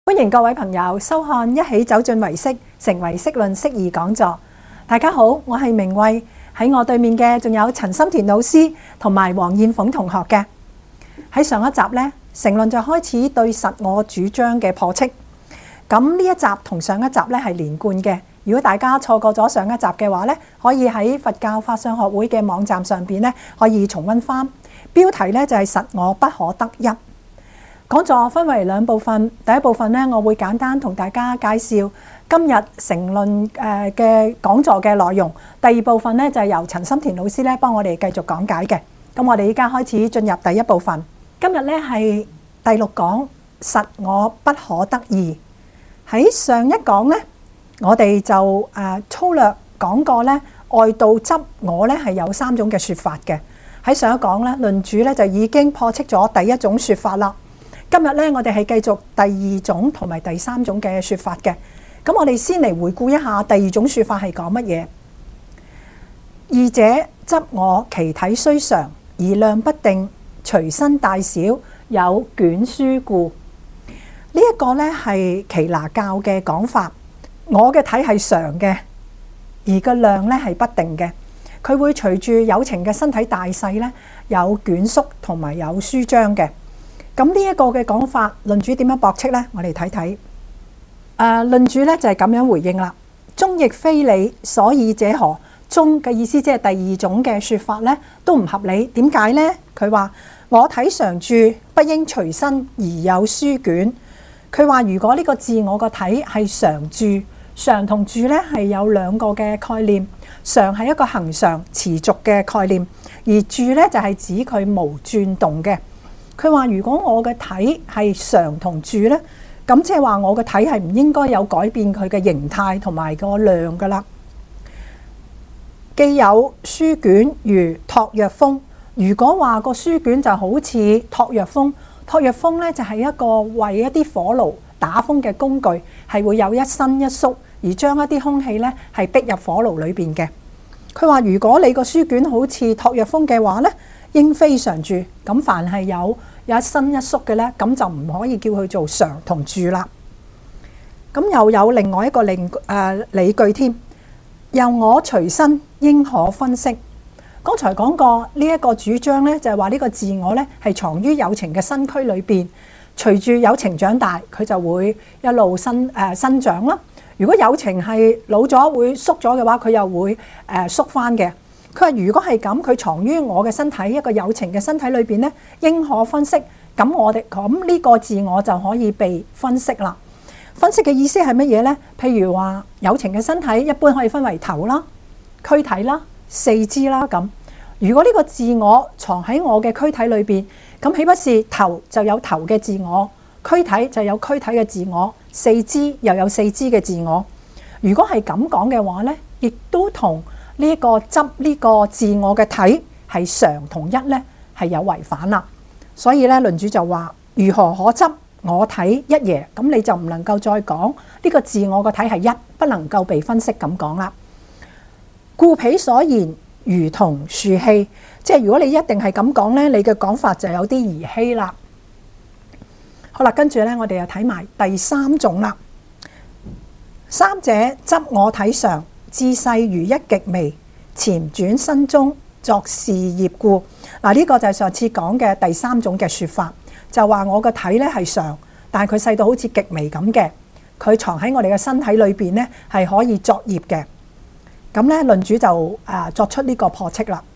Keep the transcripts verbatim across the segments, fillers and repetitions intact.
歡迎各位朋友收看一起走進唯識，成為釋論釋義講座。大家好，我係明慧，喺我對面嘅仲有陳心田老師同埋黃燕鳳同學嘅。喺上一集呢，成論就開始對實我主張嘅破斥。咁呢一集同上一集呢係連貫嘅。如果大家錯過咗上一集嘅話呢，可以喺佛教法相學會嘅網站上邊呢可以重溫翻。標題呢就係實我不可得一。講座分為兩部分，第一部分呢，我會簡單同大家介紹今日成論誒嘅講座嘅內容。第二部分呢，就係由陳心田老師咧幫我哋繼續講解嘅。咁我哋依家開始進入第一部分。今日呢係第六講，實我不可得二。喺上一講呢，我哋就誒粗略講過呢，外道執我呢係有三種嘅說法嘅。喺上一講呢，論主呢就已經破斥咗第一種說法啦。今日咧，我哋係繼續第二種同埋第三種嘅說法嘅。咁我哋先嚟回顧一下第二種說法係講乜嘢？二者執我其體雖常，而量不定，隨身大小，有卷書故。呢一個咧係耆那教嘅講法。我嘅體係常嘅，而個量咧係不定嘅。佢會隨住有情嘅身體大細咧，有卷縮同埋有書張嘅。咁呢一個嘅講法，論主點樣駁斥呢？我哋睇睇。誒，論主咧就係咁樣回應啦。中亦非理，所以者何？中嘅意思即係第二種嘅説法咧，都唔合理。點解呢？佢話我體常住，不應隨身而有書卷。佢話如果呢個自我個體係常住，常同住咧係有兩個嘅概念。常係一個恆常持續嘅概念，而住咧就係指佢無轉動嘅。佢話如果我嘅體係常同住呢，咁即係話我嘅體係唔應該有改變佢嘅形態同埋個量噶啦。既有書卷如托藥封，如果話個書卷就好似托藥封，托藥封呢就係一個為一啲火爐打風嘅工具，係會有一伸一縮，而將一啲空氣呢係逼入火爐裏邊嘅。佢話如果你個書卷好似托藥封嘅話呢，應非常住，咁凡係有有一伸一縮嘅呢，咁就唔可以叫佢做常同住啦。咁又有另外一個理誒理據添，由我隨身應可分析。剛才講過呢一個主張呢，就係話呢個自我呢係藏於有情嘅身軀裏邊，隨住有情長大，佢就會一路生誒生長啦。如果有情係老咗會縮咗嘅話，佢又會誒縮翻嘅。佢話如果係咁，佢藏於我嘅身體一個有情嘅身體裏邊呢，應可分析。咁我哋咁呢個自我就可以被分析啦。分析嘅意思係乜嘢呢？譬如話有情嘅身體一般可以分為頭啦、軀體啦、四肢啦咁。如果呢個自我藏喺我嘅軀體裏邊，咁豈不是頭就有頭嘅自我，軀體就有軀體嘅自我，四肢又有四肢嘅自我。如果係咁講嘅話呢，亦都同呢個執呢個自我嘅體係常同一呢，係有違反啦。所以咧，論主就話：如何可執我體一耶？咁你就唔能夠再講呢個自我個體係一，不能夠被分析咁講啦。故彼所言如同樹器，即係如果你一定係咁講呢，你嘅講法就有啲兒戲啦。好啦，跟住呢，我哋又睇埋第三種啦。三者執我體常，自細如一極微，潛轉身中作事業故。嗱，呢個就係上次講嘅第三種嘅説法，就話我個體咧係常，但係佢細到好似極微咁嘅，佢藏喺我哋嘅身體裏邊咧係可以作業嘅。咁咧，論主就誒作出呢個破斥啦。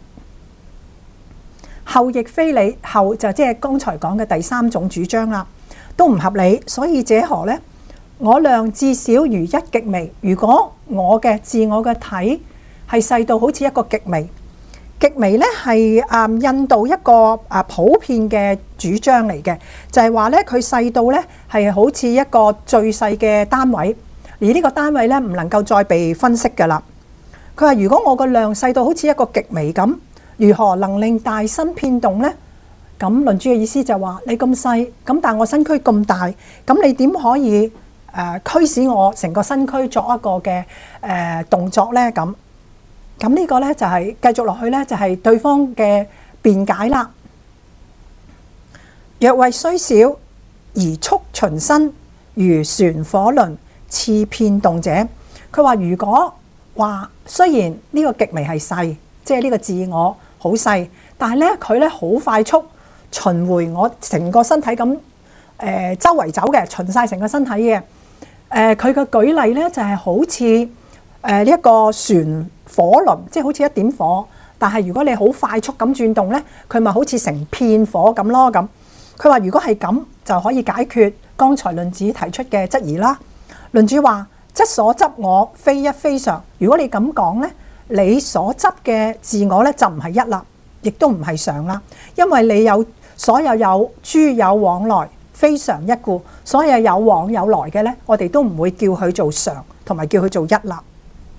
後亦非理，後就即係剛才講嘅第三種主張啦，都唔合理。所以者何呢？我量至少如一極微。如果我嘅自我嘅體係細到好似一個極微，極微咧係誒印度一個誒普遍嘅主張嚟嘅，就係話咧佢細到咧係好似一個最細嘅單位，而呢個單位咧唔能夠再被分析㗎啦。佢話如果我個量細到好似一個極微咁，如何能令大身遍動呢？咁論主嘅意思就話你咁細，咁但係我身軀咁大，咁你點可以誒、呃、驅使我成個身軀作一個嘅誒、呃、動作呢？咁咁呢個呢，就係、是、繼續落去呢，就係、是、對方嘅辯解啦。若為雖小而速循身， 如旋火輪刺遍動者。佢話如果話雖然呢個極微係細，即係呢個自我好細，但係咧佢咧好快速巡迴我成個身體咁誒、呃、周圍走嘅，巡晒成個身體嘅。誒佢嘅舉例咧就係、是、好似誒呢一個旋火輪，即係好似一點火，但係如果你好快速咁轉動咧，佢咪好似成片火咁咯咁。佢話如果係咁就可以解決剛才論子提出嘅質疑啦。論主話：則所執我非一非常。如果你咁講呢，你所執嘅自我呢，就唔係一啦，亦都唔係常啦，因為你有所有有諸有往來，非常一故。所有有往有來嘅呢，我哋都唔會叫佢做常，同埋叫佢做一啦。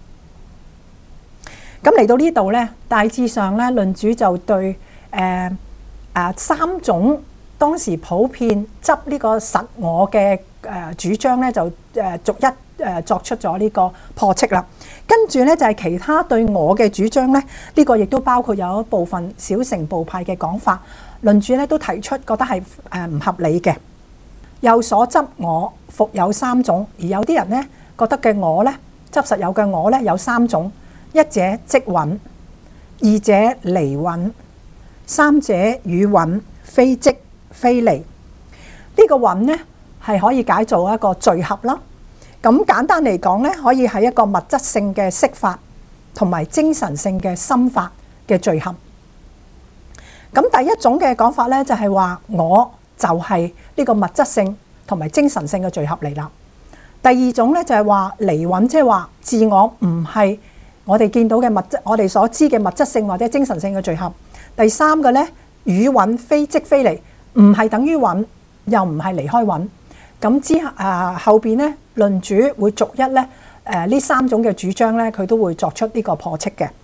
咁嚟到呢度呢，大致上呢，論主就對誒誒、呃呃、三種當時普遍執呢個實我嘅誒主張咧，就誒逐一誒作出咗呢個破斥啦。跟住咧就係其他對我嘅主張咧，呢個亦都包括有一部分小乘部派嘅講法，論主咧都提出覺得係誒唔合理嘅。有所執我復有三種，而有啲人咧覺得嘅我咧執實有嘅我咧有三種：一者即蘊，二者離蘊，三者與蘊非即非離。呢個蘊呢係可以解做一個聚合啦。咁簡單嚟講呢，可以係一個物質性嘅色法同埋精神性嘅心法嘅聚合。咁第一種嘅講法呢，就係話我就係呢個物質性同埋精神性嘅聚合嚟啦。第二種呢，就係話離蘊，即係話自我唔係我哋見到嘅物質，我哋所知嘅物質性或者精神性嘅聚合。第三個呢，與蘊非即非離，唔係等於蘊，又唔係離開蘊。咁之誒後邊咧，論主會逐一咧誒呢三種嘅主張咧，佢都會作出呢個破斥嘅。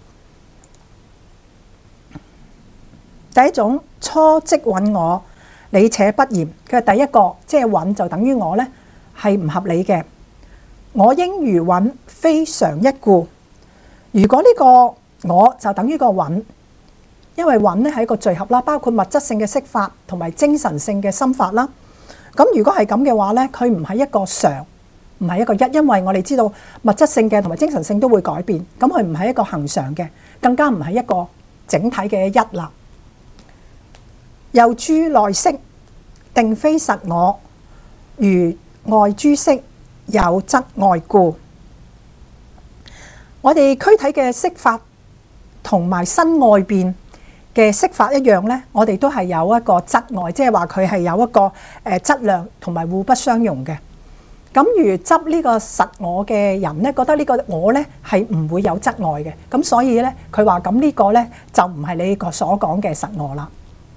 第一種初即蘊我，理且不嚴。佢係第一個，即係蘊就等於我咧，係唔合理嘅。我應如蘊，非常一故。如果呢個我就等於個蘊，因為蘊咧係一個聚合啦，包括物質性嘅色法同埋精神性嘅心法啦。咁如果係咁嘅話咧，佢唔係一個常，唔係一個一，因為我哋知道物質性嘅同埋精神性都會改變，咁佢唔係一個恆常嘅，更加唔係一個整體嘅一啦。又諸內色，定非實我，如外諸色有則外故。我哋軀體嘅色法同埋身外邊嘅色法一樣咧，我哋都係有一個質外，即係話佢係有一個誒質量同埋互不相容嘅。咁如執呢個實我嘅人咧，覺得呢個我咧係唔會有質外嘅，咁所以咧佢話咁呢個咧就唔係你個所講嘅實我啦。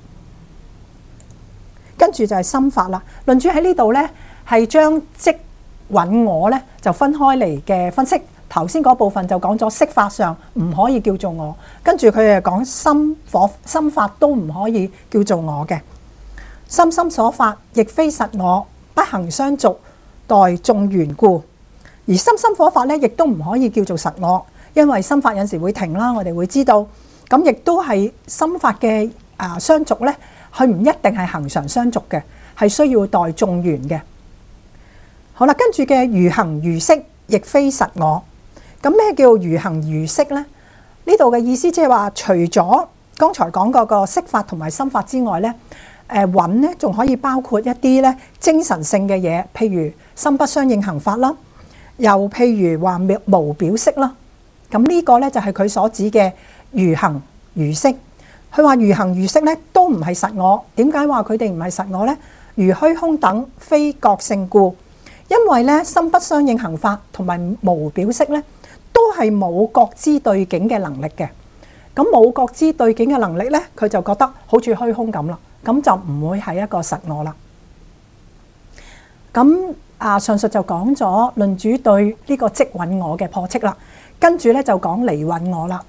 跟住就係心法啦。論主喺呢度咧係將即蘊我咧就分開嚟嘅分析。頭先嗰部分就講咗色法上唔可以叫做我，跟住佢又講心火心法都唔可以叫做我嘅。心心所法亦非實我，不行相續，待眾緣故。而心心火法咧亦都唔可以叫做實我，因為心法有時會停啦，我哋會知道。咁亦都係心法嘅啊相續咧，佢唔一定係恆常相續嘅，係需要待眾緣嘅。好啦，跟住嘅如行如色亦非實我。咁咩叫如行如色呢？呢度嘅意思即係話，除咗剛才講過個色法同埋心法之外咧，誒蘊咧仲可以包括一啲咧精神性嘅嘢，譬如心不相應行法啦，又譬如話無表色啦。咁呢個咧就係佢所指嘅如行如色。佢話如行如色咧都唔係實我。點解話佢哋唔係實我咧？如虛空等非覺性故，因為咧心不相應行法同埋無表色咧，都係冇覺知對境嘅能力嘅。咁冇覺知對境嘅能力呢，佢就覺得好似虛空咁啦，咁就唔會係一個實我啦。咁啊，上述就講咗論主對呢個即蘊我嘅破斥啦，跟住呢就講離蘊我啦。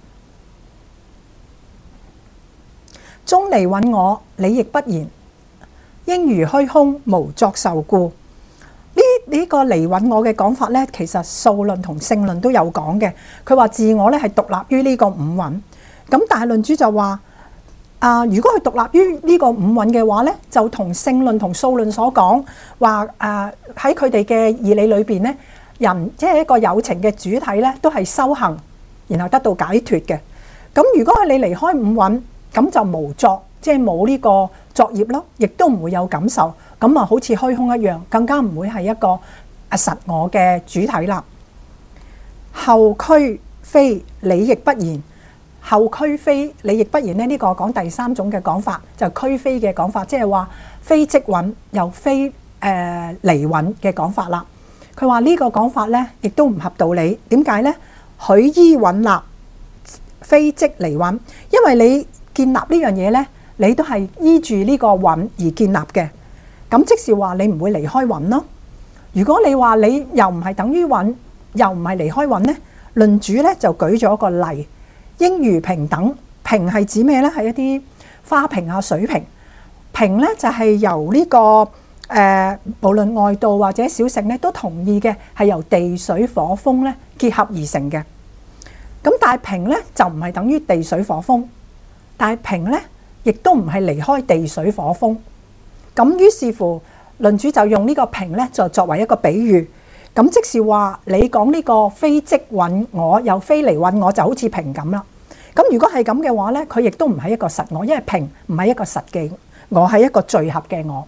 中離蘊我，理亦不然，應如虛空無作受故。呢呢個離蘊我嘅講法咧，其實數論同性論都有講嘅。佢話自我咧係獨立於呢個五蘊，咁但係論主就話啊，如果佢獨立於呢個五蘊嘅話咧，就同性論同數論所講話誒喺佢哋嘅義理裏邊咧，人即係一個有情嘅主體咧，都係修行然後得到解脫嘅。咁如果係你離開五蘊，咁就無作，即係冇呢個作業咯，亦都唔會有感受，咁啊好似虛空一樣，更加唔會係一個啊實我嘅主體啦。後俱非理亦不然。後俱非理亦不然咧，呢、這個講第三種嘅講法，就俱非嘅講法，即係話非即蘊又非誒、呃、離蘊嘅講法啦。佢話呢個講法咧，亦都唔合道理。點解咧？許依蘊立，非即離蘊，因為你建立呢樣嘢咧，你都係依住呢個蘊而建立嘅。咁即是話你唔會離開蘊咯。如果你話你又唔係等於蘊，又唔係離開蘊咧，論主咧就舉咗個例。應如瓶等，瓶係指咩咧？係一啲花瓶啊、水瓶。瓶咧就係由呢、這個誒、呃，無論外道或者小乘咧都同意嘅，係由地水火風咧結合而成嘅。咁但係瓶咧就唔係等於地水火風，但係瓶咧亦都唔係離開地水火風。咁於是乎，論主就用呢個瓶咧就作為一個比喻。咁即是話你講呢個非即蘊我又非離蘊我，就好似瓶咁啦。咁如果係咁嘅話咧，佢亦都唔係一個實我，因為瓶唔係一個實嘅我，係一個聚合嘅我。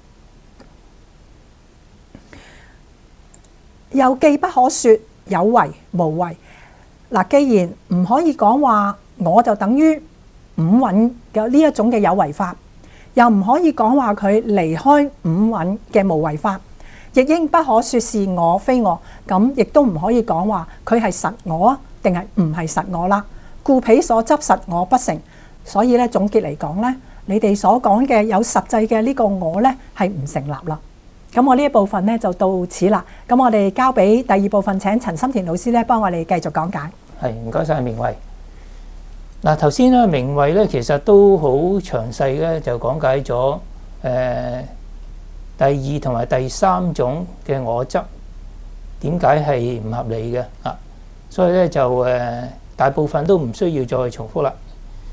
又既不可說有為無為。嗱，既然唔可以講話我就等於五蘊嘅呢一種嘅有為法，又唔可以講話佢離開五蘊嘅無為法，亦應不可說是我非我，咁亦都唔可以講話佢係實我啊，定係唔係實我啦。故彼所執實我不成，所以咧總結嚟講咧，你哋所講嘅有實際嘅呢個我咧係唔成立啦。咁我呢一部分咧就到此啦。咁我哋交俾第二部分，請陳心田老師咧幫我哋繼續講解。係，唔該晒明慧。嗱，頭先咧明慧咧其實都好詳細咧就講解咗誒第二同埋第三種嘅我執點解係唔合理嘅啊，所以咧就誒大部分都唔需要再重複啦。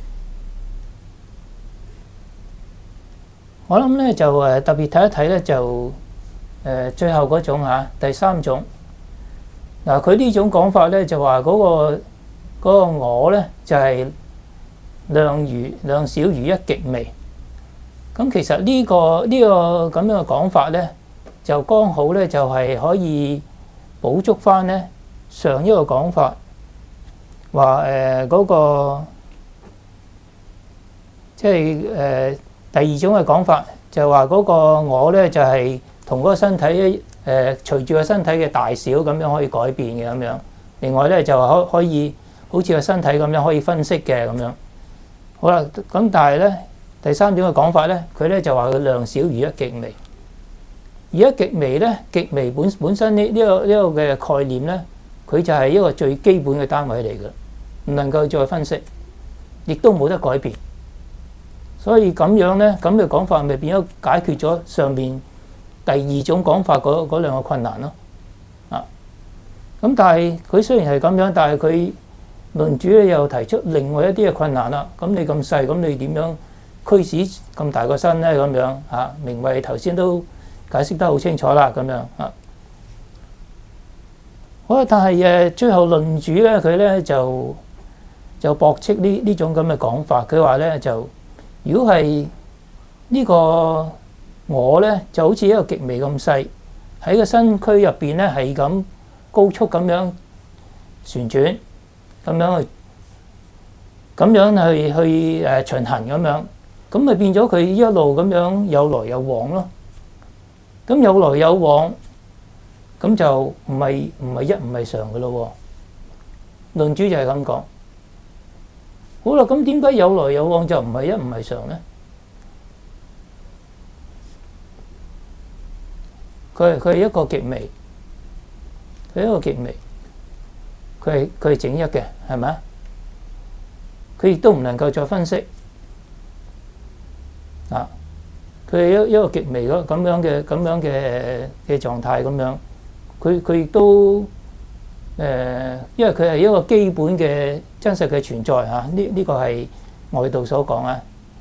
我諗咧就誒特別睇一睇咧就誒最後嗰種嚇第三種。嗱，佢呢種講法咧就話嗰個嗰個我咧就係量如量小如一極微。咁其實呢個呢個咁樣嘅講法咧，就剛好咧就係可以補足翻咧上一個講法，話誒嗰個即係誒第二種嘅講法，就話嗰個我咧就係同嗰個身體誒隨住個身體嘅大小咁樣可以改變嘅咁樣。另外咧就可可以好似個身體咁樣可以分析嘅咁樣。好啦，咁但係咧。第三種嘅講法咧，佢咧就話佢量小如一極微。而一極微咧，極微本本身呢呢個呢個嘅概念咧，佢就係一個最基本嘅單位嚟嘅，唔能夠再分析，亦都冇得改變。所以咁樣咧，咁嘅講法咪變咗解決咗上面第二種講法嗰嗰兩個困難咯。啊，咁但係佢雖然係咁樣，但係佢論主咧又提出另外一啲嘅困難啦。咁你咁細，咁你點樣驅使咁大個身咧？咁樣啊，明慧頭先都解釋得好清楚啦。咁樣啊，好啦，但係誒最後論主咧，佢咧就就駁斥呢呢種咁嘅講法。佢話咧就如果係呢個我咧，就好似一個極微咁細，喺個身軀入邊咧係咁高速咁樣旋轉，咁樣去咁樣去去誒循行咁樣。咁咪變咗佢一路咁樣有來有往咯。咁有來有往，咁就唔係唔係一唔係常嘅咯。論主就係咁講。好啦，咁點解有來有往就唔係一唔係常咧？佢係佢係一個極微，佢係一個極微，佢係佢係整一嘅，係咪啊？佢亦都唔能夠再分析。啊！佢係一一個極微嗰咁樣嘅咁樣嘅嘅狀態咁樣，佢佢亦都誒，因為佢係一個基本嘅真實嘅存在嚇。呢呢個係外道所講啊。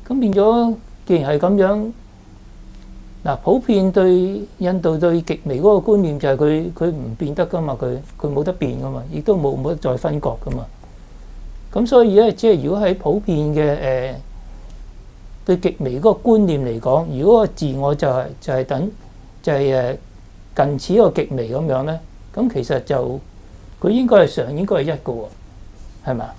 咁變咗，既然係咁樣，嗱，普遍對印度對極微嗰個觀念就係佢佢唔變得噶嘛，佢佢冇得變噶嘛，亦都冇冇得再分割噶嘛。咁所以咧，即係如果喺普遍嘅誒、呃、對極微嗰個觀念嚟講，如果個自我就係、是、就係、是、等就係、是、誒近似一個極微咁樣咧，咁其實就佢應該係常應該係一個喎，係咪？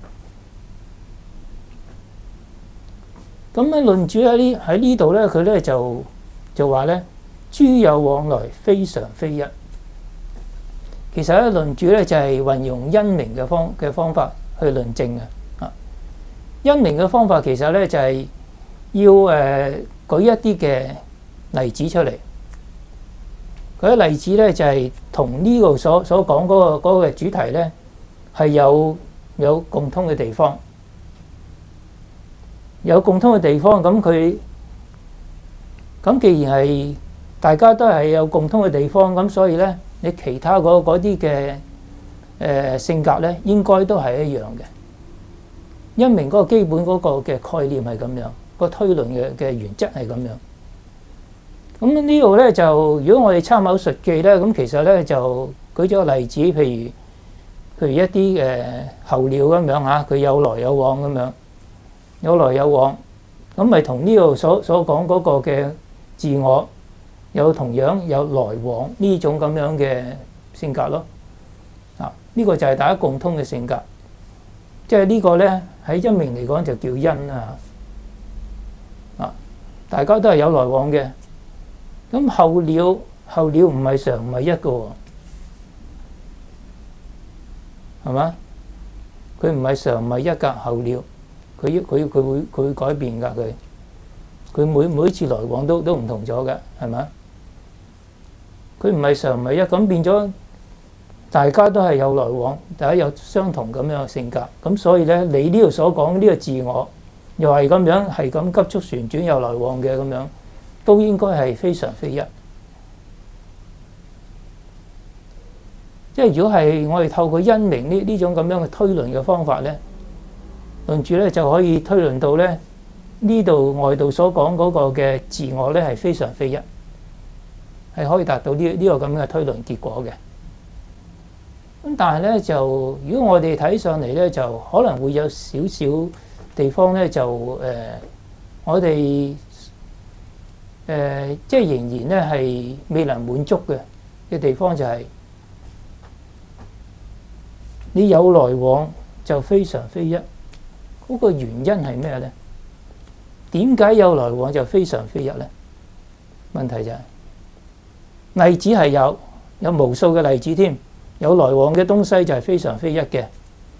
咁咧論主喺呢喺呢度咧，佢咧就就話咧，諸有往來，非常非一。其實咧論主咧就係運用因明嘅方嘅方法去論證嘅。啊，因明嘅方法其實咧就係要誒舉一啲嘅例子出嚟。嗰啲例子咧就係同呢度所所講嗰個嗰個主題咧係有有共通嘅地方。有共通嘅地方，咁佢咁既然係大家都係有共通嘅地方，咁所以咧，你其他嗰嗰啲嘅誒性格咧，應該都係一樣嘅。因明嗰個基本嗰個嘅概念係咁樣，個推論嘅嘅原則係咁樣。咁呢度咧就，如果我哋參考述記咧，咁其實咧就舉咗個例子，譬如譬如一啲誒候鳥咁樣嚇，佢有來有往咁樣。有來有往，咁咪同呢度所所講嗰個嘅自我有同樣有來往呢種咁樣嘅性格咯。啊，呢個就係大家共通嘅性格，即係呢個咧喺因明嚟講就叫因啊。啊，大家都係有來往嘅。咁候鳥候鳥唔係常唔係一個喎，係嘛？佢唔係常唔係一格候鳥。佢佢佢會佢會改變㗎，佢佢每每次來往都都唔同咗嘅，係咪？佢唔係常唔係一，咁變咗大家都係有來往，大家有相同咁樣嘅性格，咁所以咧，你呢度所講呢個自我又係咁樣，係咁急速旋轉有來往嘅咁樣，都應該係非常非一。即係如果係我哋透過因明呢呢種咁樣嘅推論嘅方法咧。論主咧就可以推論到咧呢度外道所講嗰個嘅自我咧係非常非一，係可以達到呢呢個咁嘅推論結果嘅。咁但係咧就如果我哋睇上嚟咧，就可能會有少少地方咧就誒、呃，我哋誒、呃、即係仍然咧係未能滿足嘅嘅地方就係、是、你有來往就非常非一。嗰個原因係咩咧？點解有來往就非常非一咧？問題就係、是、例子係有有無數嘅例子添，有來往嘅東西就係非常非一嘅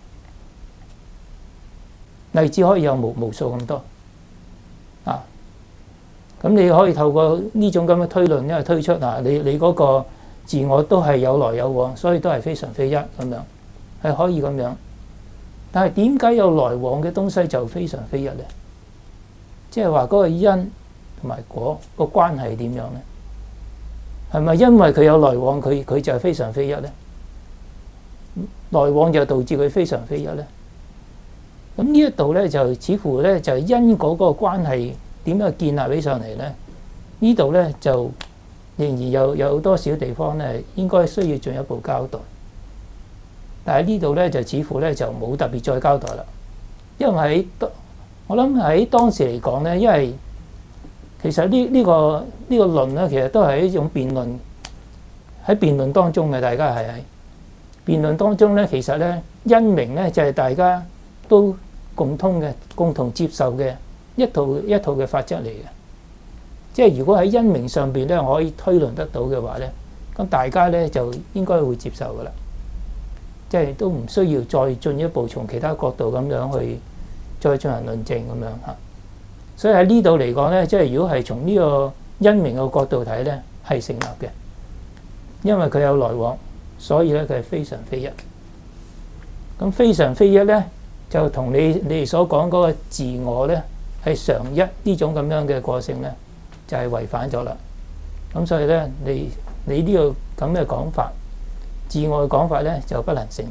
例子，可以有無無數咁多啊！咁你可以透過呢種咁嘅推論，因為推出嗱，你你嗰個自我都係有來有往，所以都係非常非一咁樣，係可以咁樣。但係點解有來往嘅東西就非常非一咧？即係話嗰個因同埋果個關係點樣咧？係咪因為佢有來往，佢佢就係非常非一咧？來往就導致佢非常非一咧？咁呢一度咧就似乎咧就係因果嗰個關係點樣建立起上嚟咧？呢度咧就仍然有有多少地方咧應該需要進一步交代。但係呢度咧就似乎咧就冇特別再交代啦，因為喺我諗喺當時嚟講咧，因為其實呢呢個呢個論咧，其實都係一種辯論，喺辯論當中嘅，大家係喺辯論當中咧，其實咧因明咧就係大家都共通嘅、共同接受嘅一套一套嘅法則嚟嘅。即係如果喺因明上邊咧，我可以推論得到嘅話咧，咁大家咧就應該會接受噶啦。即係都唔需要再進一步從其他角度咁樣去再進行論證咁樣嚇，所以喺呢度嚟講咧，即係如果係從呢個因明嘅角度睇咧，係成立嘅，因為佢有來往，所以咧佢係非常非一。咁非常非一咧，就同你你哋所講嗰個自我咧係常一呢種咁樣嘅個性咧，就係違反咗啦。咁所以咧，你你呢個咁嘅講法。自我嘅講法咧就不能成立。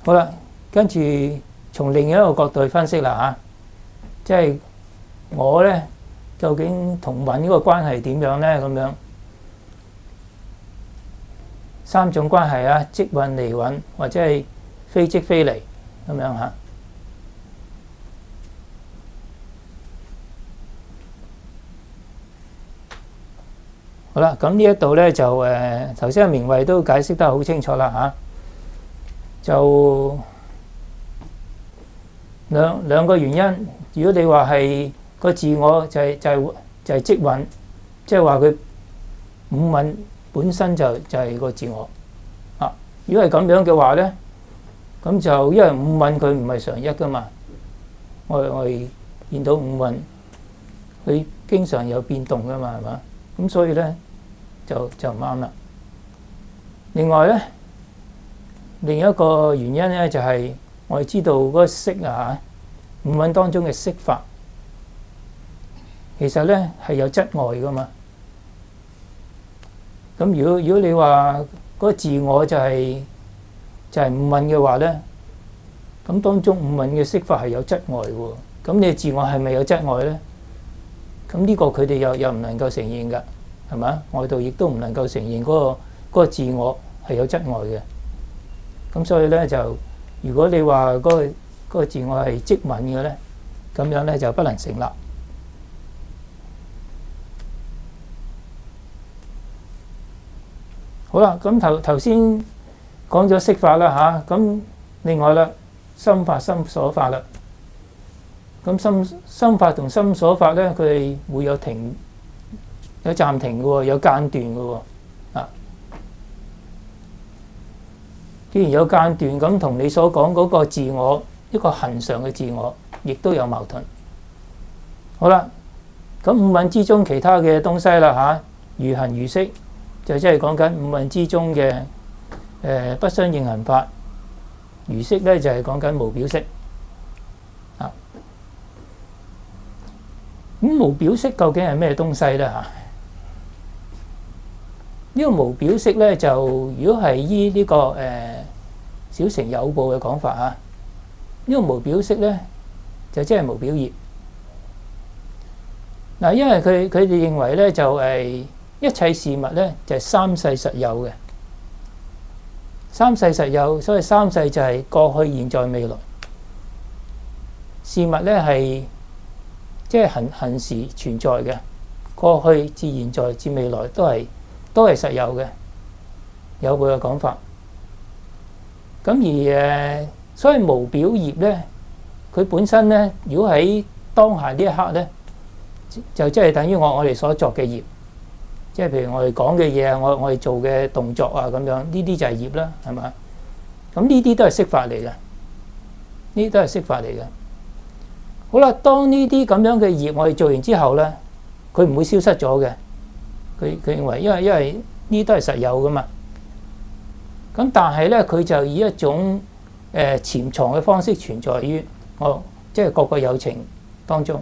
好啦，跟住從另一個角度去分析啦嚇，即係我咧究竟同運嗰個關係點樣咧？咁樣三種關係啊，即運離運或者係非即非離咁樣嚇。好啦，咁呢一度咧就誒頭先阿明慧都解釋得好清楚啦嚇，就兩兩個原因。如果你話係個自我就係就係就係即運，即係話佢五蘊本身就就係個自我啊。如果係咁樣嘅話咧，咁就因為五蘊佢唔係常一噶嘛，我我哋見到五蘊佢經常有變動噶嘛，係嘛？咁所以咧就就唔啱啦。另外咧，另一個原因咧就係我哋知道嗰個色啊，五蘊當中嘅色法，其實咧係有質外噶嘛。咁如果如果你話嗰個自我就係就係五蘊嘅話咧，咁當中五蘊嘅色法係有質外喎。咁你自我係咪有質外咧？咁呢個佢哋又又唔能夠承認㗎，係咪？外道亦都唔能夠承認嗰個嗰個自我係有質外嘅。咁所以咧就，如果你話嗰個嗰個自我係即蘊嘅咧，咁樣咧就不能成立。好啦，咁頭頭先講咗色法啦嚇，咁另外啦，心法、心所法啦。咁心心法同心所法咧，佢哋會有停、有暫停嘅喎，有間斷嘅喎。啊，既然有間斷，咁同你所講嗰個自我，一個恆常嘅自我，亦都有矛盾。好啦，咁五蘊之中其他嘅東西啦嚇，如行如識，就即係講緊五蘊之中嘅誒不相應行法。如識咧就係講緊無表色。啊，咁無表色究竟係咩東西咧嚇？呢個無表色咧就如果係依呢個誒小乘有部嘅講法啊，呢個無表色咧就即係無表業。嗱，因為佢佢哋認為咧就係一切事物咧就係三世實有嘅，三世實有，所以三世就係過去、現在、未來。事物咧係即係恆恆時存在嘅，過去至現在至未來都係都係實有嘅，有部嘅講法。咁而誒，所以無表業咧，佢本身咧，如果喺當下呢一刻咧，就即係等於我我哋所作嘅業，即係譬如我哋講嘅嘢啊，我我哋做嘅動作啊咁樣，呢啲就係業啦，係嘛？咁呢啲都係色法嚟嘅，呢啲都係色法嚟嘅。好啦，當呢啲咁樣嘅業我哋做完之後咧，佢唔會消失咗嘅。佢佢認為，因為因為呢啲都係實有噶嘛。咁但係咧，佢就以一種誒潛藏嘅方式存在於我即係各個有情當中。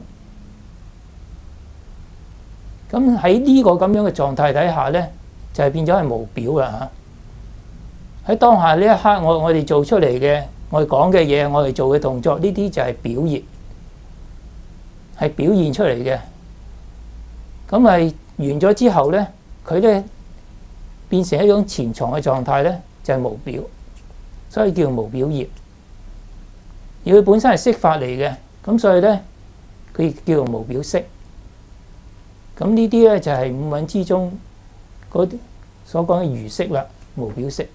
咁喺呢個咁樣嘅狀態底下咧，就係變咗係無表啦嚇。喺當下呢一刻，我我哋做出嚟嘅，我哋講嘅嘢，我哋做嘅動作，呢啲就係表業，係表現出嚟嘅。咁係完咗之後咧，佢咧變成一種潛藏嘅狀態咧，就係無表，所以叫無表業。而佢本身係色法嚟嘅，咁所以咧佢叫做無表色。咁呢啲咧就係五蘊之中嗰啲所講嘅如色啦，無表色。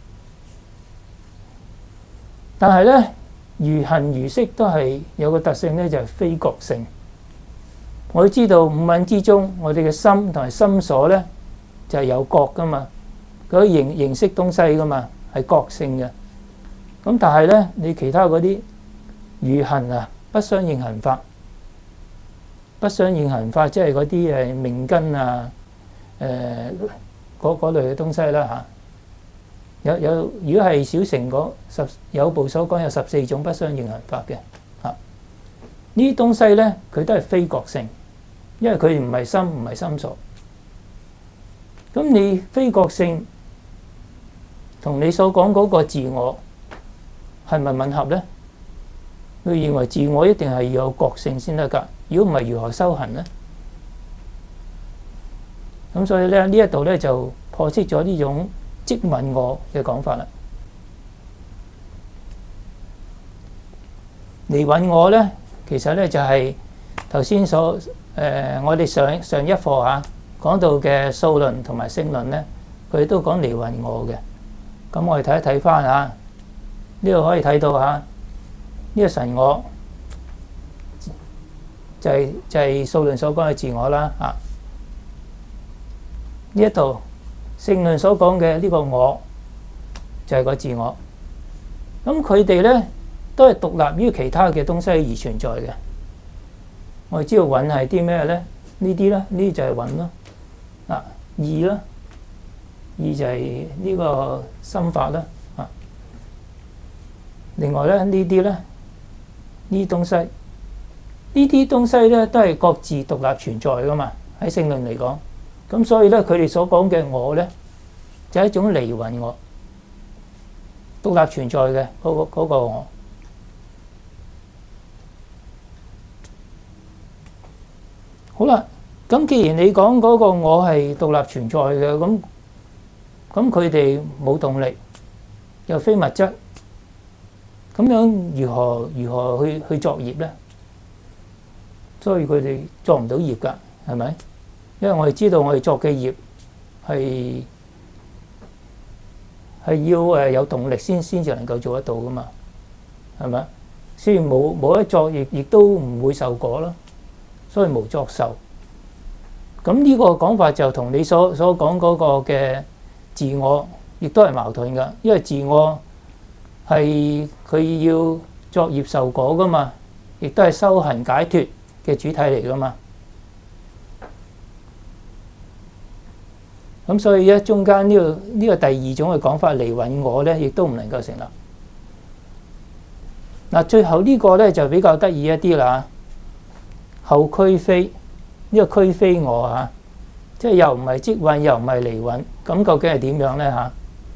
但係咧，如行如色都係有個特性咧，就係非覺性。我哋知道五蘊之中，我哋嘅心同埋心所咧就係有覺噶嘛，嗰啲形形色東西噶嘛，係覺性嘅。咁但係咧，你其他嗰啲如行啊，不相應行法。不相應行法，即係嗰啲誒命根啊，誒嗰嗰類嘅東西啦嚇。有有，如果係小乘嗰十有部所講有十四種不相應行法嘅嚇。呢啲東西咧，佢都係非覺性，因為佢唔係心，唔係心所。咁你非覺性同你所講嗰個自我係咪吻合呢？佢認為自我一定係要有覺性先得㗎，如果唔係如何修行呢？咁所以咧呢一度咧就破斥咗呢種即吻我嘅講法啦。離蘊我咧，其實咧就係頭先所誒、呃、我哋上上一課嚇講到嘅數論同埋勝論咧，佢都講離蘊我嘅。咁我哋睇一睇翻嚇，呢度可以睇到嚇，呢、這個神我就係、是、就係、是、數論所講嘅自我啦嚇。呢一度勝論所講嘅呢個我就係個自我。咁佢哋咧都係獨立於其他嘅東西而存在嘅。我哋知道蘊係啲咩咧？呢啲啦，呢啲就係蘊咯。啊，意啦，意就係呢個心法啦。啊，另外咧呢啲咧，呢啲東西，呢啲東西咧都係各自獨立存在噶嘛。喺勝論嚟講，咁所以咧佢哋所講嘅我咧，就係一種離蘊我，獨立存在嘅嗰個嗰個我。好啦，咁既然你講嗰個我係獨立存在嘅，咁咁佢哋冇動力，又非物質，咁樣如何如何去去作業咧？所以佢哋作唔到業㗎，係咪？因為我哋知道我哋作嘅業係係要誒有動力先先至能夠做得到㗎嘛，係咪？雖然冇冇得作業，亦都唔會受果咯。所以無作受，咁呢個講法就同你所所講嗰個嘅自我，亦都係矛盾噶。因為自我係佢要作業受果噶嘛，亦都係修行解脫嘅主體嚟噶嘛。咁所以咧，中間呢個呢個第二種嘅講法離蘊我咧，亦都唔能夠成立。嗱，最後呢個咧就比較得意一啲啦。後俱非，呢個俱非我嚇，即係又唔係即蘊，又唔係離蘊，咁究竟係點樣咧嚇？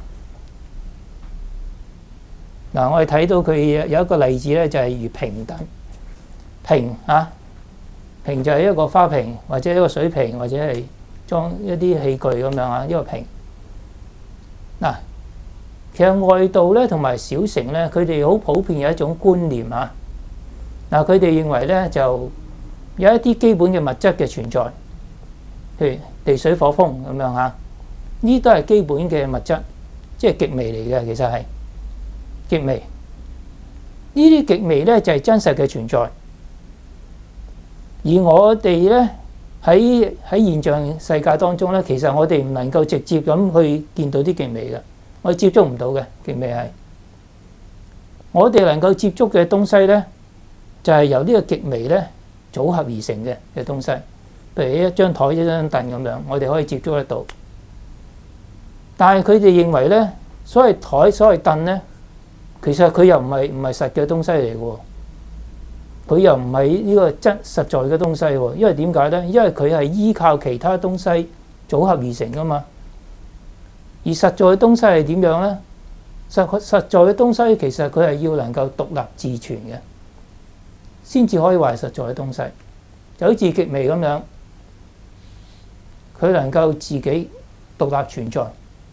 嗱，我哋睇到佢有一個例子咧，就係如瓶等瓶啊，瓶就係一個花瓶，或者一個水瓶，或者係裝一啲器具咁樣啊，一個瓶。嗱，其實外道咧同埋小乘咧，佢哋好普遍有一種觀念啊。嗱，佢哋認為咧就有一啲基本嘅物質嘅存在，譬如地水火風咁樣嚇，呢都係基本嘅物質，即係極微嚟嘅，其實係極微。呢啲極微咧就係真實嘅存在，而我哋咧喺喺現象世界當中咧，其實我哋唔能夠直接咁去見到啲極微嘅，我哋接觸唔到嘅極微係。我哋能夠接觸嘅東西咧，就係由呢個極微咧組合而成嘅嘅東西，譬如一張台、一張凳咁樣，我哋可以接觸得到。但係佢哋認為咧，所謂台、所謂凳咧，其實佢又唔係唔係實嘅東西嚟嘅，佢又唔係呢個真實在嘅東西喎。因為點解咧？因為佢係依靠其他東西組合而成噶嘛。而實在嘅東西係點樣咧？實實在嘅東西其實佢係要能夠獨立自存嘅，先至可以話係實在嘅東西，就好似極微咁樣，佢能夠自己獨立存在，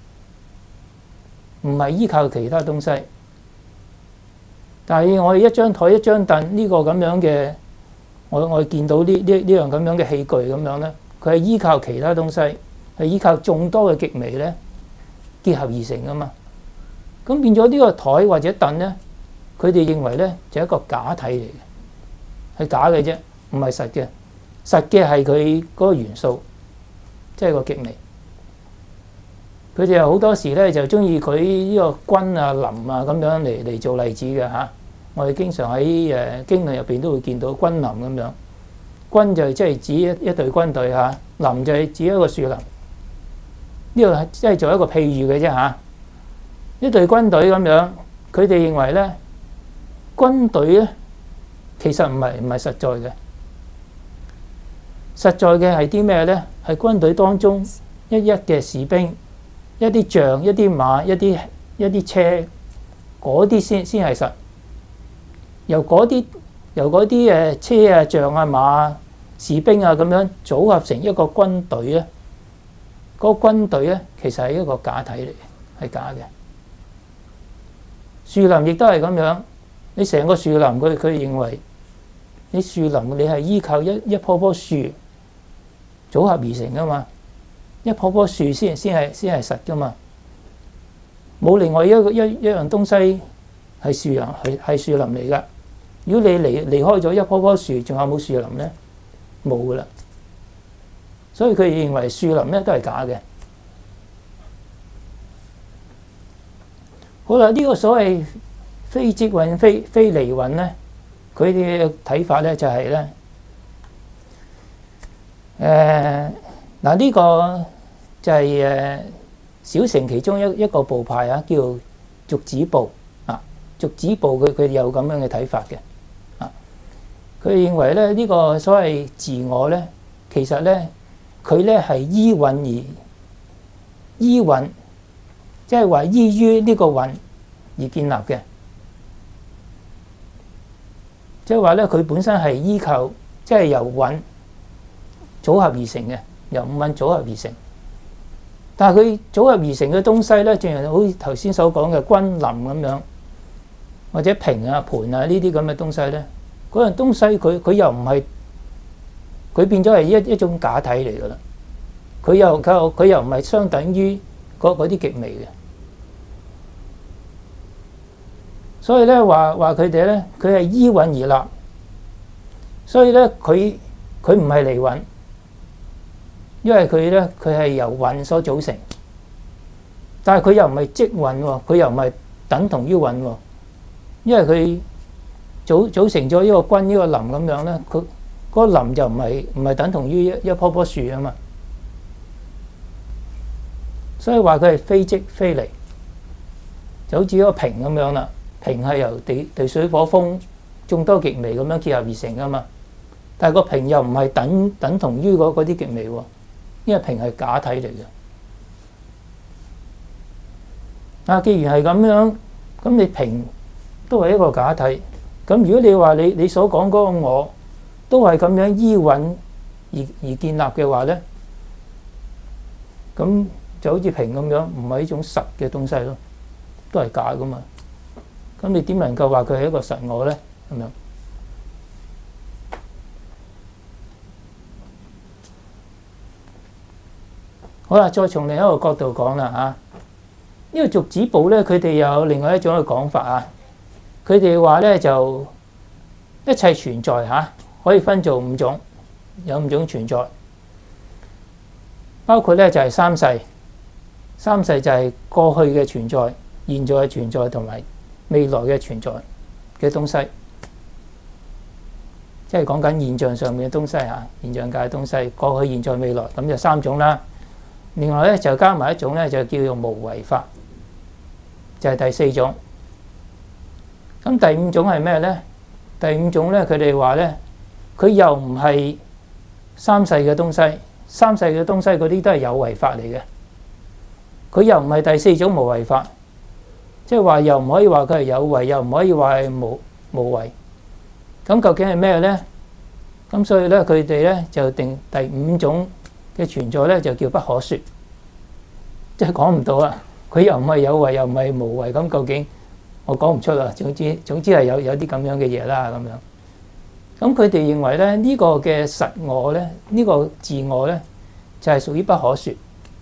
唔係依靠其他東西。但係我哋一張台、一張凳呢個咁樣嘅，我我見到呢呢呢樣咁樣嘅器具咁樣咧，佢係依靠其他東西，係依靠眾多嘅極微咧結合而成噶嘛。咁變咗呢個台或者凳咧，佢哋認為咧就係一個假體嚟嘅。係假嘅啫，唔係實嘅。實嘅係佢嗰個元素，即係個極微。佢哋又好多時咧就中意佢呢個君啊、臨啊咁樣嚟嚟做例子嘅嚇。我哋經常喺誒經論入邊都會見到君臨咁樣。君就即係指一一隊軍隊嚇，臨就係指一個樹林。呢個即係做一個譬喻嘅啫嚇。一隊軍隊咁樣，佢哋認為咧，軍隊咧，其實唔係唔係實在嘅，實在嘅係啲咩咧？係軍隊當中一一嘅士兵，一啲象、一啲馬、一啲一啲車， 嗰啲先先係實。由嗰啲由嗰啲誒車啊、象啊、馬啊、士兵啊咁樣組合成一個軍隊咧，嗰個軍隊咧其實係一個假體嚟嘅，係假嘅。樹林亦都係咁樣，你成個樹林佢佢認為你樹林你係依靠一一棵棵樹組合而成噶嘛，一棵棵樹先先係先係實噶嘛，冇另外一個一一樣東西係樹林係係樹林嚟噶。如果你離離開咗一棵棵樹，仲有冇樹林咧？冇噶啦。所以佢認為樹林咧都係假嘅。好啦，呢個所謂非即韻、非非離韻咧，佢哋嘅睇法咧就係咧，誒嗱呢個就係誒小乘其中一一個部派啊，叫續子部啊。續子部佢佢有咁樣嘅睇法嘅啊。佢認為咧呢個所謂自我咧，其實咧佢咧係依韻而依韻。即係話依於呢個韻而建立嘅，即係話咧佢本身係依靠，即係由韻組合而成嘅，由五韻組合而成。但係佢組合而成嘅東西咧，正如好似頭先所講嘅君臨咁樣，或者平啊、盤啊呢啲咁嘅東西咧，嗰樣東西佢佢又唔係，佢變咗係一一種假體嚟㗎啦。佢又佢佢又唔係相等於嗰嗰啲極微嘅。所以咧話話佢哋咧，佢係依韻而立，所以咧佢佢唔係離韻，因為佢咧佢係由韻所組成，但係佢又唔係即韻喎，佢又唔係等同於韻喎，因為佢組組成咗呢個君呢個臨咁樣咧，佢嗰個臨就唔係唔係等同於一一棵棵樹啊嘛，所以話佢係非即非離，就好似一個瓶咁樣啦。瓶係由地地水火風眾多極微咁樣結合而成噶嘛，但係個瓶又唔係等等同於嗰嗰啲極微喎，因為瓶係假體嚟嘅。啊，既然係咁樣，咁你瓶都係一個假體，咁如果你話你你所講嗰個我都係咁樣依韻而而建立嘅話咧，咁就好似瓶咁樣，唔係一種實嘅東西咯，都係假噶嘛。咁你點能夠話佢係一個實我咧？咁樣好啦，再從另一個角度講啦嚇。呢個續子部咧，佢哋有另外一種嘅講法啊。佢哋話咧就一切存在嚇，可以分做五種，有五種存在，包括咧就係三世。三世就係過去嘅存在、現在嘅存在同埋未來嘅存在嘅東西，即係講緊現象上面嘅東西嚇，現象界嘅東西，過去、現在、未來，咁就三種啦。另外咧就加埋一種咧，就叫做無為法，就係第四種。咁第五種係咩咧？第五種咧，佢哋話咧，佢又唔係三世嘅東西，三世嘅東西嗰啲都係有為法嚟嘅，佢又唔係第四種無為法。即係話又唔可以話佢係有為，又唔可以話係無無為。咁究竟係咩咧？咁所以咧，佢哋咧就定第五種嘅存在咧，就叫不可説，即係講唔到啦。佢又唔係有為，又唔係無為，咁究竟我講唔出啦。總之總之係有有啲咁樣嘅嘢啦，咁樣。咁佢哋認為咧，呢個嘅實我咧，呢個自我咧，就係屬於不可説。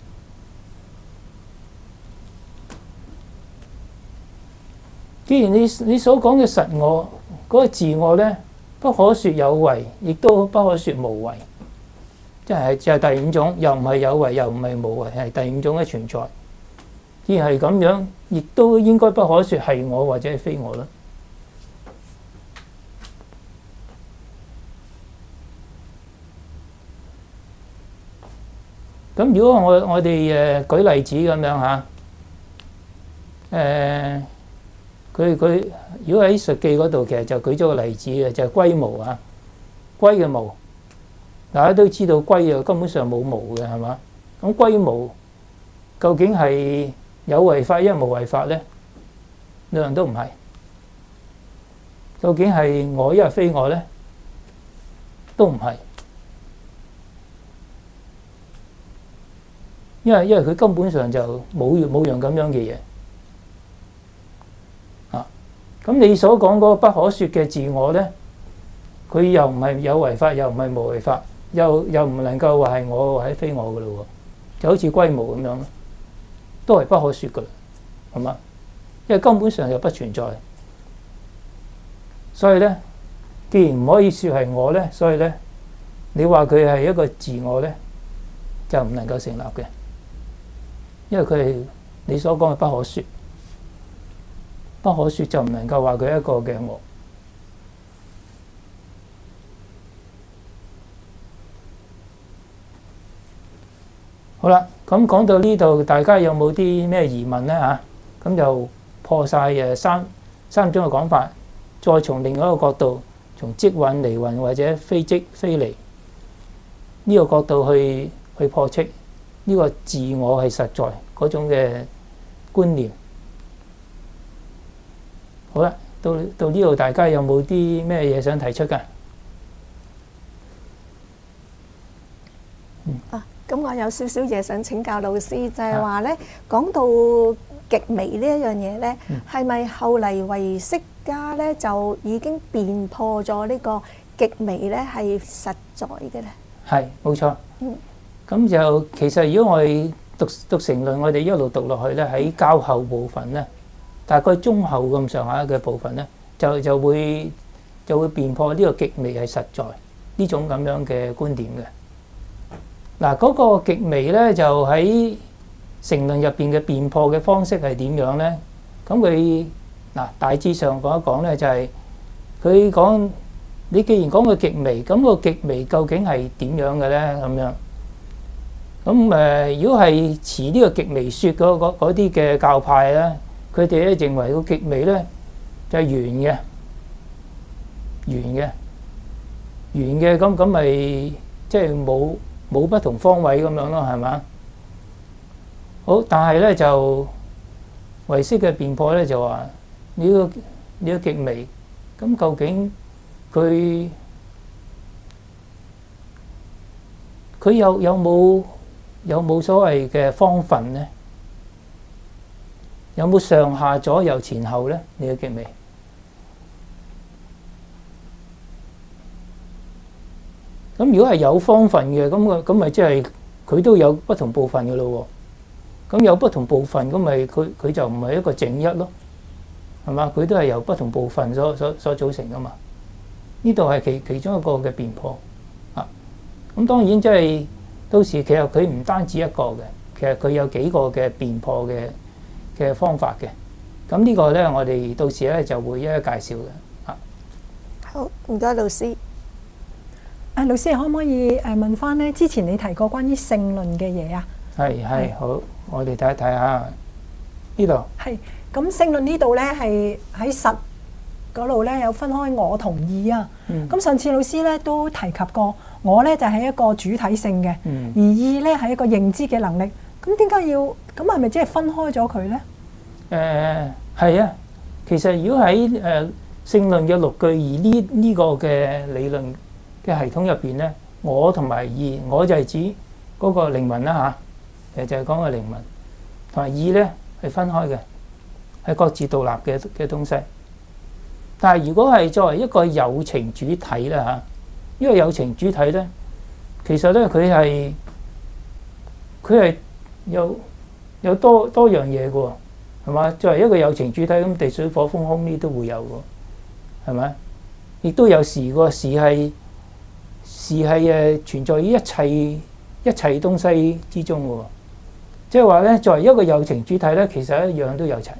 既然你你所講嘅實我嗰個自我咧，不可説有為，亦都不可説無為，即係就係第五種，又唔係有為，又唔係無為，係第五種嘅存在。既然係咁樣，亦都應該不可説係我或者係非我啦。咁如果我我哋誒舉例子咁樣嚇，誒。佢佢如果喺《述記》嗰度，其實就舉咗個例子嘅，就係龜毛啊，龜嘅毛，大家都知道龜啊根本上冇毛嘅，係嘛？咁龜毛究竟係有為法，抑或無為法咧？ 兩樣都唔係。究竟係我抑或非我咧？都唔係，因為因為佢根本上就冇冇樣咁樣嘅嘢啊。咁你所講嗰個不可説嘅自我咧，佢又唔係有為法，又唔係無為法，又又唔能夠話係我或者非我嘅咯喎，就好似龜毛咁樣咯，都係不可説嘅啦，係嘛？因為根本上就不存在，所以咧，既然唔可以説係我咧，所以咧，你話佢係一個自我咧，就唔能夠成立嘅，因為佢係你所講嘅不可説，不可説就唔能夠話佢係一個嘅我。好啦，咁講到呢度，大家有冇啲咩疑問咧嚇？咁就破晒誒三三種嘅講法，再從另外一個角度，從即蘊、離蘊或者非即非離呢個角度去去破斥呢個自我係實在嗰種嘅觀念。好啦，到到呢度，大家有冇啲咩嘢想提出㗎？嗯。 啊，咁我有少少嘢想請教老師，就係話咧，講到極微呢一樣嘢咧，係咪後嚟唯識家咧就已經辨破咗呢個極微咧係實在嘅咧？ 係，冇錯。 嗯。 咁就其實如果我哋讀讀成論，我哋一路讀落去咧，喺較後部分咧，大概中後咁上下嘅部分咧，就就會就會辨破呢個極微係實在呢種咁樣嘅觀點嘅。嗱，嗰個極微咧就喺成論入邊嘅辨破嘅方式係點樣咧？咁佢嗱大致上講一講咧，就係佢講你既然講個極微，咁個極微究竟係點樣嘅咧？咁樣咁誒，如果係持呢個極微說嗰嗰啲嘅教派咧，佢哋咧認為個極微咧就係圓嘅，圓嘅，圓嘅，咁咁咪即係冇。冇不同方位咁樣咯，係嘛？好，但係咧就唯識嘅辨破咧就話呢個呢個極微，咁究竟佢佢有有冇有冇所謂嘅方分咧？有冇上下左右前後咧？呢個極微？咁如果係有方分嘅，咁個咁咪即係佢都有不同部分嘅咯喎。咁有不同部分，咁咪佢佢就唔係一個整一咯，係嘛？佢都係由不同部分所所所組成噶嘛。呢度係其其中一個嘅辨破啊。咁當然即係到時其實佢唔單止一個嘅，其實佢有幾個嘅辨破嘅嘅方法嘅。咁呢個咧，我哋到時咧就會一一介紹嘅。啊， 好，唔該老師。 啊，老師可唔可以誒問翻咧？之前你提過關於性論嘅嘢啊？ 係係好，我哋睇一睇下呢度。 係咁，性論呢度咧係喺實嗰度咧有分開我同意啊。咁、嗯、上次老師咧都提及過，我咧就係、是、一個主體性嘅，嗯、而意咧係一個認知嘅能力。咁點解要咁？係咪即係分開咗佢咧？誒、 呃，係啊。其實如果喺誒、呃、性論嘅六句義呢呢個嘅理論嘅系統入邊咧，我同埋意，我就係指嗰個靈魂啦嚇，其實就係講個靈魂，同埋意咧係分開嘅，係各自獨立嘅嘅東西。但係如果係作為一個有情主體啦嚇，呢個有情主體咧，其實咧佢係佢係有有多多樣嘢嘅喎，係嘛？作為一個有情主體，咁地水火風空呢都會有嘅，係咪？亦都有時個時係。是係誒存在於一切一切東西之中嘅喎，即係話咧，作為一個有情主體咧，其實一樣都有齊。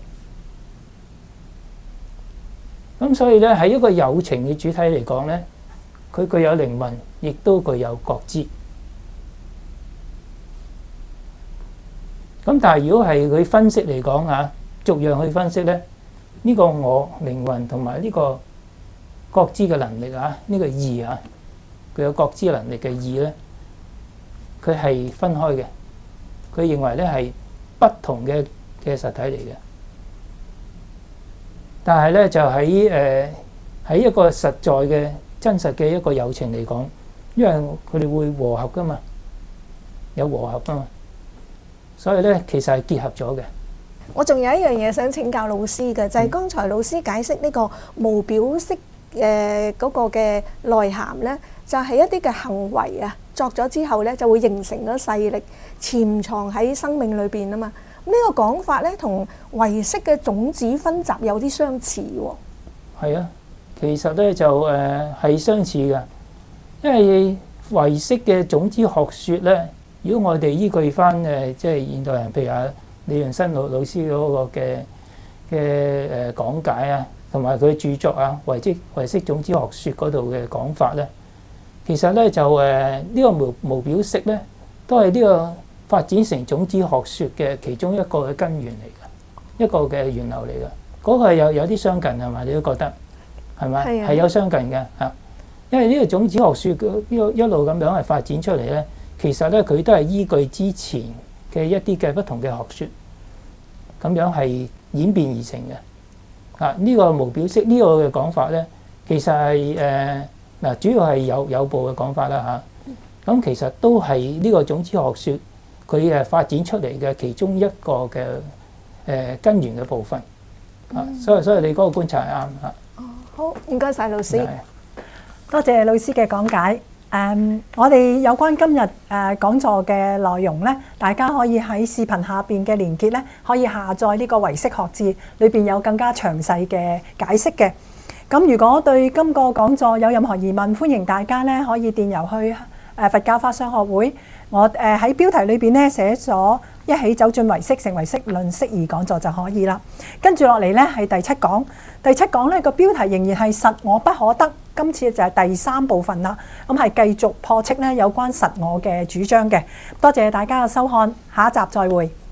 咁所以咧，喺一個有情嘅主體嚟講咧，佢具有靈魂，亦都具有覺知。咁但係如果係佢分析嚟講嚇，逐樣去分析咧，呢個我靈魂同埋呢個覺知嘅能力啊，呢個意啊。佢有覺知能力嘅意咧，佢係分開嘅。佢認為咧係不同嘅嘅實體嚟嘅。 但係咧就喺誒喺一個實在嘅真實嘅一個友情嚟講，因為佢哋會和合噶嘛，有和合噶嘛，所以咧其實係結合咗嘅。 我仲有一樣嘢想請教老師嘅，就係剛才老師解釋呢個無表式誒嗰個嘅內涵咧，就係一啲嘅行為啊，作咗之後咧就會形成咗勢力，潛藏喺生命裏邊啊嘛。呢個講法咧，同唯識嘅種子分集有啲相似喎。 係啊，其實咧就誒係相似嘅，因為唯識嘅種子學説咧，如果我哋依據翻誒即係現代人，譬如啊李潤新老老師嗰個嘅嘅誒講解啊，同埋佢著作啊，唯識唯識種子學説嗰度嘅講法咧，其實咧就誒呢個無無表式咧，都係呢個發展成種子學説嘅其中一個嘅根源嚟嘅，一個嘅源流嚟嘅。嗰、那個係有有啲相近係咪？你都覺得係咪？係、啊、有相近嘅嚇，因為呢個種子學説呢個一路咁樣係發展出嚟咧，其實咧佢都係依據之前嘅一啲嘅不同嘅學説，咁樣係演變而成嘅。啊，呢、這個無表式呢個嘅講法咧，其實係誒嗱，主要係有有部嘅講法啦嚇。咁、啊、其實都係呢個種子學説佢誒發展出嚟嘅其中一個嘅誒、呃、根源嘅部分。啊，所以所以你嗰個觀察係啱嚇。 哦，好，唔該晒老師， 多謝老師嘅講解。誒、um，我哋有關今日誒、呃、講座嘅內容咧，大家可以喺視頻下邊嘅連結咧，可以下載呢個唯識學誌，裏邊有更加詳細嘅解釋嘅。咁如果對今個講座有任何疑問，歡迎大家咧可以電郵去誒佛教法相學會。我誒喺標題裏邊咧寫咗一起走進唯識，成唯識論釋義講座就可以啦。跟住落嚟咧係第七講，第七講咧個標題仍然係實我不可得，今次就係第三部分啦。咁係繼續破斥咧有關實我嘅主張嘅。多謝大家嘅收看，下一集再會。